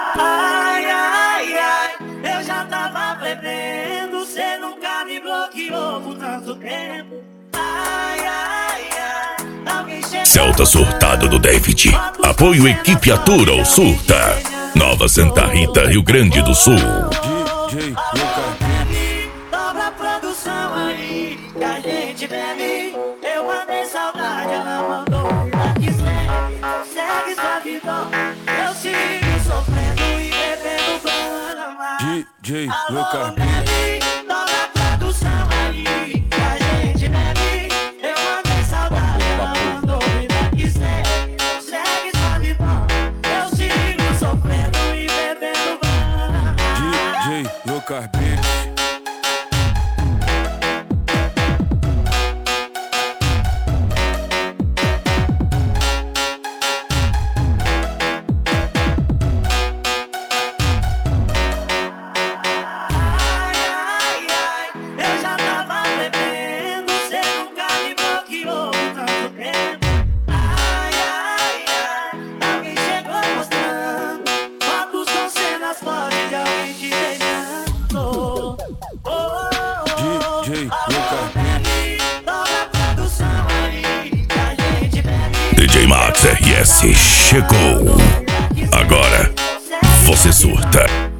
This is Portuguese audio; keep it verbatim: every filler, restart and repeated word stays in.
Ai, ai, ai, eu já tava bebendo, cê nunca me bloqueou por tanto tempo. Ai, ai, ai, alguém chegou. Celta Surtado do David. Apoio Equipe Atura ou Surta. Nova Santa Rita, Rio Grande do Sul. D J Dobra a produção aí, que a gente bebe. Eu mandei saudade, ela mandou vida que segue. Segue sua vida, eu sigo sofrendo e bebendo Brahma. D J Alô, bebe, dobra a produção aí, que a gente bebe. Eu mandei saudade, ela mandou vida que segue. Segue sua vida, eu sigo sofrendo e bebendo Brahma. D J Lucas Beats. D J Max R S chegou. Agora você surta.